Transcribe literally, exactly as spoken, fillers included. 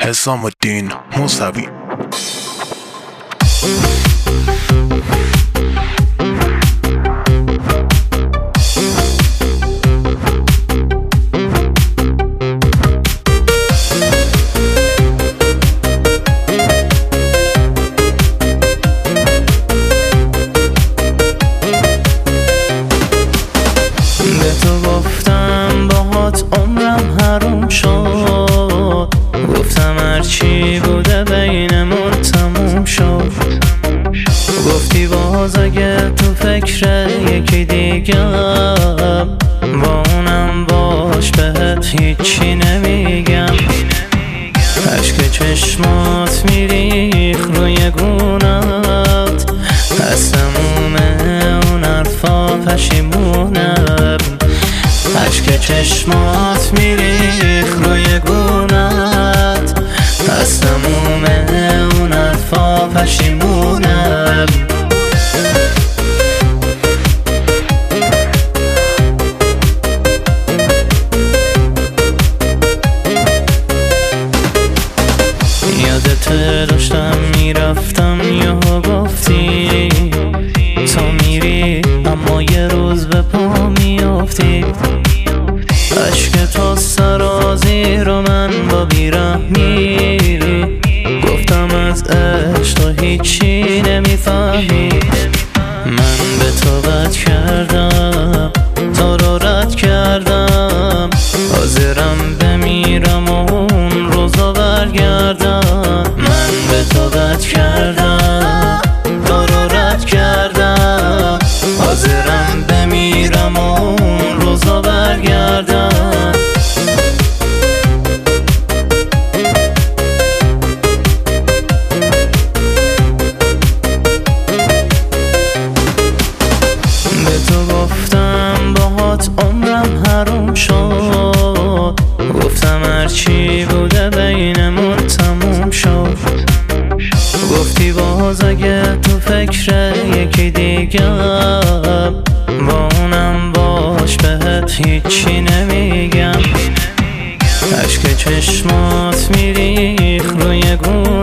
حسام الدین موسوی. به تو گفتم باهات عمرم حروم شد، گفتم هرچی بوده بینمون تموم شد. گفتی باز اگه تو فکر یکی دیگم، با اونم باش بهت هیچی نمیگم. عشق چشمات میریخ روی گونت، از تموم اون حرفا پشیمونم. عشق چشمات میریخ روی گونت، از تموم اون حرفا پشیمونم. یادت داشتم میرفتم یهو گفتی تو میری اما یه روز به پا میافتی. عشق تو سرازی رو من با بیرحمی، گفتم از عشق تو هیچی نمیفهمی. من به تو بد کردم، تو رو رد کردم، حاضرم بمیرم و اون روزا برگردم. من به تو بد کردم، تو رو رد کردم، حاضرم بمیرم و اون روزا برگردم. به تو گفتم باهات عمرم حروم شد، گفتم هرچی بوده بینمون تموم شد. گفتی باز اگه تو فکر یکی دیگم، با اونم باش بهت هیچی نمیگم. عشق چشمات میریخ روی گون